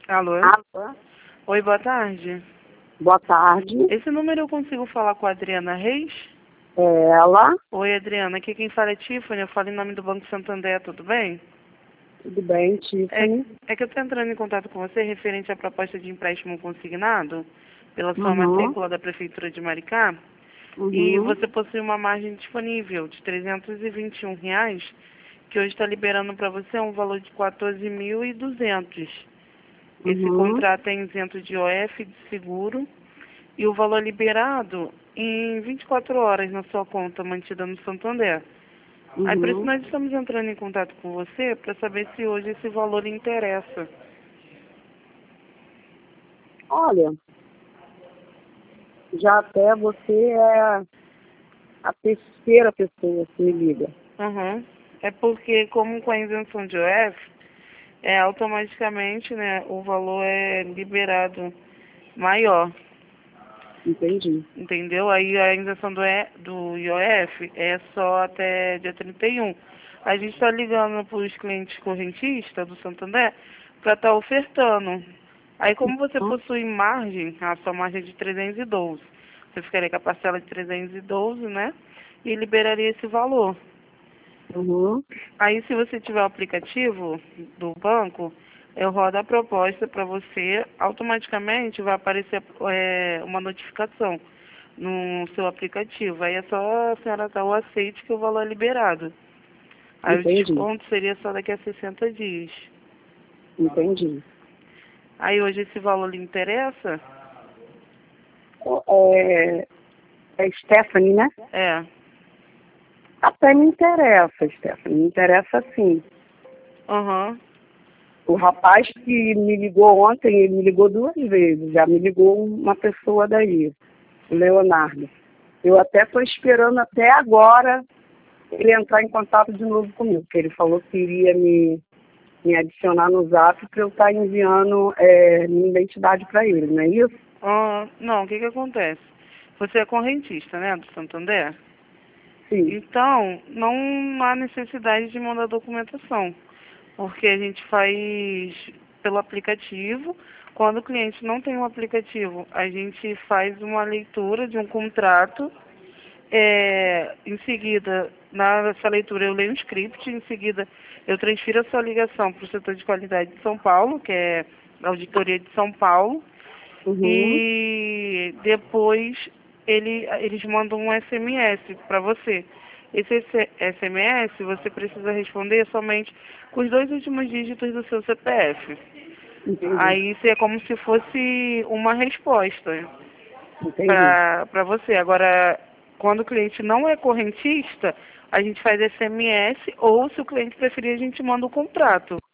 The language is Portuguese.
Alô? Alô? Oi, boa tarde. Boa tarde. Esse número eu consigo falar com a Adriana Reis? É ela? Oi, Adriana. Aqui quem fala é Tiffany. Eu falo em nome do Banco Santander, tudo bem? Tudo bem, É, Tiffany? é que eu estou entrando em contato com você referente à proposta de empréstimo consignado pela sua Uhum. matrícula da Prefeitura de Maricá. E Uhum. você possui uma margem disponível de R$ 321, que hoje está liberando para você um valor de 14.200. Esse Uhum. contrato é isento de OF, de seguro, e o valor liberado em 24 horas na sua conta mantida no Santander. Aí por isso Uhum. nós estamos entrando em contato com você para saber se hoje esse valor lhe interessa. Olha, já até você é a terceira pessoa que me liga. Uhum. É porque como com a isenção de OF, automaticamente, né, o valor é liberado maior, Entendi. entendeu? Aí a isenção do IOF é só até dia 31. A gente está ligando para os clientes correntistas do Santander para estar ofertando. Aí como você Uhum. possui margem, a sua margem é de 312, você ficaria com a parcela de 312, né? E liberaria esse valor. Uhum. Aí se você tiver o aplicativo do banco, eu rodo a proposta para você, automaticamente vai aparecer uma notificação no seu aplicativo. Aí é só a senhora dar o aceite que o valor é liberado. Aí o Entendi. desconto seria só daqui a 60 dias. Entendi. Aí hoje esse valor lhe interessa? É, é Stephanie, né? É. Até me interessa, Stephanie. Me interessa sim. Aham. O rapaz que me ligou ontem, ele me ligou 2 vezes. Já me ligou uma pessoa daí, o Leonardo. Eu até estou esperando até agora ele entrar em contato de novo comigo, porque ele falou que iria me adicionar no Zap para eu estar enviando minha identidade para ele, não é isso? Não, o que que acontece? Você é correntista, né, do Santander? Sim. Então, não há necessidade de mandar documentação, porque a gente faz pelo aplicativo. Quando o cliente não tem um aplicativo, a gente faz uma leitura de um contrato. Em seguida, nessa leitura eu leio um script, em seguida eu transfiro a sua ligação para o setor de qualidade de São Paulo, que é a auditoria de São Paulo, Uhum. e depois eles mandam um SMS para você. Esse SMS você precisa responder somente com os 2 últimos dígitos do seu CPF. Entendi. Aí isso é como se fosse uma resposta Entendi. para você. Agora, quando o cliente não é correntista, a gente faz SMS ou, se o cliente preferir, a gente manda o contrato.